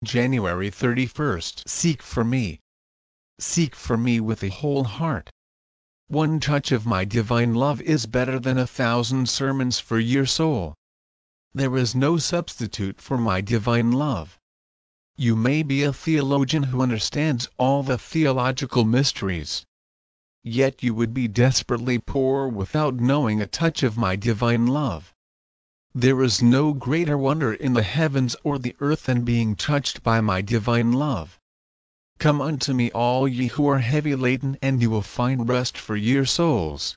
January 31st. Seek for me. Seek for me with a whole heart. One touch of my divine love is better than 1,000 sermons for your soul. There is no substitute for my divine love. You may be a theologian who understands all the theological mysteries. Yet you would be desperately poor without knowing a touch of my divine love. There is no greater wonder in the heavens or the earth than being touched by my divine love. Come unto me all ye who are heavy laden, and you will find rest for your souls.